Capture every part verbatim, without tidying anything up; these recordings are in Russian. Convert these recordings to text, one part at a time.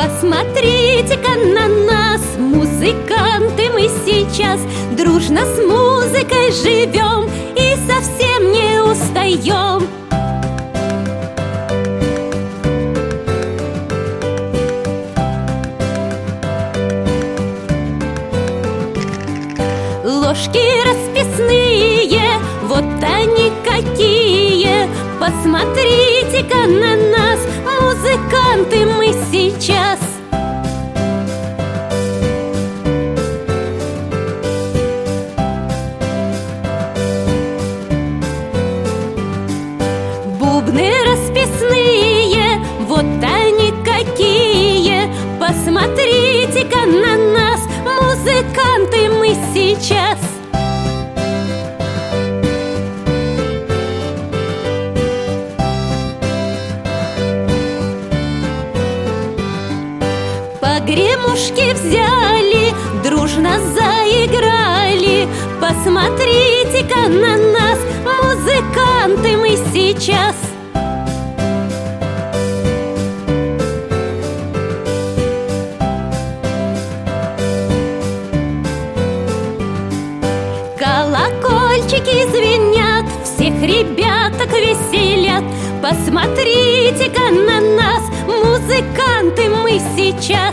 Посмотрите-ка на нас, музыканты мы сейчас. Дружно с музыкой живем и совсем не устаем. Ложки расписные, вот они какие. Посмотрите-ка на нас, музыканты мы сейчас. Бубны расписные, вот они какие. Посмотрите-ка на нас, музыканты мы сейчас. Погремушки взяли, дружно заиграли. Посмотрите-ка на нас, музыканты мы сейчас. Колокольчики звенят, всех ребяток веселят. Посмотрите-ка на нас, музыканты мы сейчас.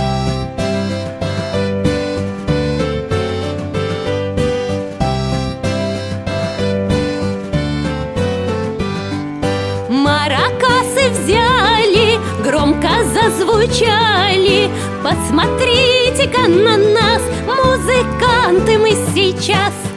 Маракасы взяли, громко зазвучали. Посмотрите-ка на нас, музыканты мы сейчас.